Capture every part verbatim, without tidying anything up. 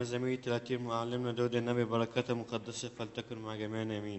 زميل ثلاثين معلمنا داود النبي بركاته مقدسة فلتكن مع جميعنا امين.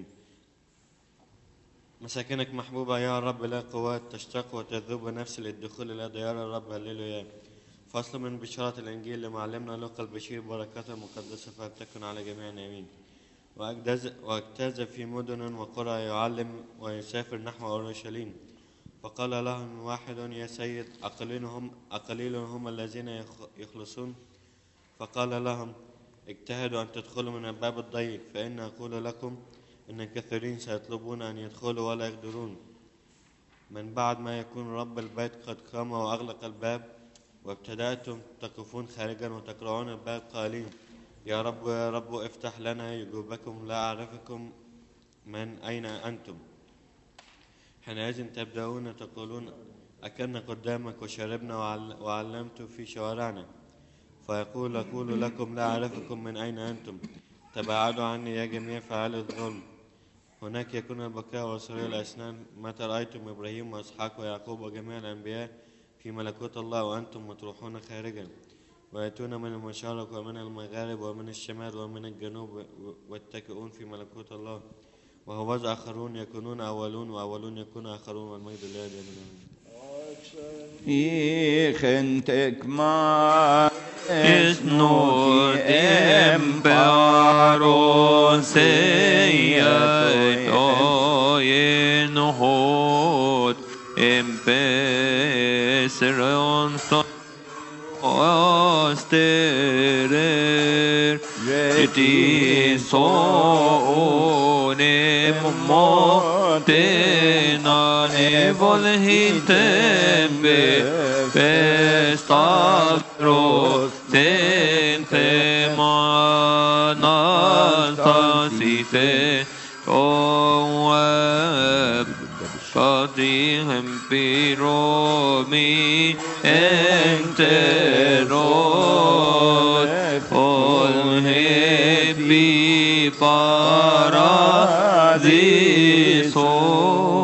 مساكنك محبوبة يا رب لا قوات تشتاق وتذوب نفسي للدخول إلى ديار الرب هللويا. فصل من بشارة الإنجيل لمعلمنا لوقا البشير بركاته مقدسة فلتكن على جميعنا امين. واجتاز في مدن وقرى يعلم ويسافر نحو أورشليم، فقال لهم واحد يا سيد أقليل هم, أقليل هم الذين يخلصون؟ فقال لهم اجتهدوا أن تدخلوا من الباب الضيق، فإن أقول لكم إن كثيرين سيطلبون أن يدخلوا ولا يقدرون. من بعد ما يكون رب البيت قد قام وأغلق الباب، وابتدأتم تقفون خارجا وتقرعون الباب قائلين يا رب يا رب افتح لنا، يجوبكم لا أعرفكم من أين أنتم. حينئذ تبدأون تقولون أكلنا قدامك وشربنا وعلمت في شوارعنا. فيقول أقول لكم لا أعرفكم من أين أنتم، تباعدوا عني يا جميع فعال الظلم. هناك يكون البكاء وصرير الأسنان متى رأيتم إبراهيم وإسحاق ويعقوب وجميع الأنبياء في ملكوت الله وأنتم مطروحون خارجا، ويأتون من المشارق ومن المغارب ومن الشمال ومن الجنوب واتكئون في ملكوت الله. وهوذا آخرون يكونون أولون وأولون يكون آخرون، والمجد لله دائما. Ich mal es nur emperor seiat oyen hot empeseron osterer eti sonem motenane volhitembe Pestagros tentemanastasite oab Qadrihem piromi enterot olhebi paradiso